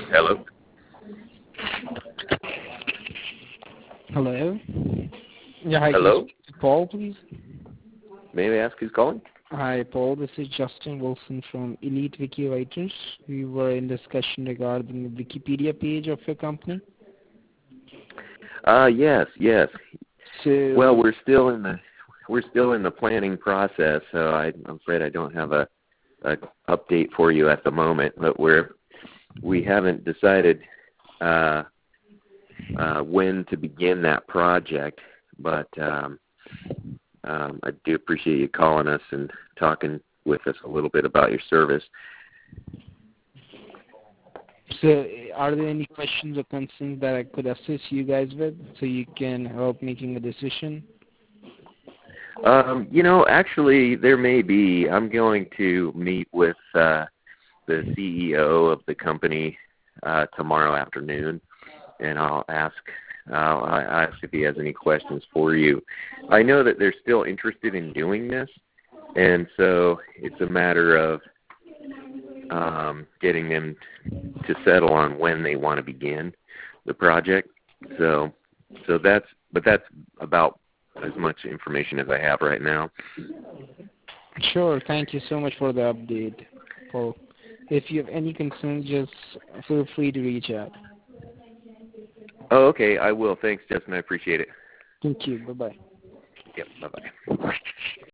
Hello? Hello? Yeah, hi, Hello? Paul, please. May I ask who's calling? Hi, Paul. This is Justin Wilson from Elite Wiki Writers. We were in discussion regarding the Wikipedia page of your company. Yes. So, Well, we're still in the planning process, so I'm afraid I don't have a update for you at the moment. But we haven't decided when to begin that project. But I do appreciate you calling us and talking with us a little bit about your service. So, are there any questions or concerns that I could assist you guys with so you can help making a decision? Actually, there may be. I'm going to meet with the CEO of the company tomorrow afternoon, and I'll ask if he has any questions for you. I know that they're still interested in doing this, and so it's a matter of getting them to settle on when they want to begin the project. So that's about as much information as I have right now. Sure. Thank you so much for the update, Paul. If you have any concerns, just feel free to reach out. Oh, okay. I will. Thanks, Justin. I appreciate it. Thank you. Bye-bye. Yep. Bye-bye.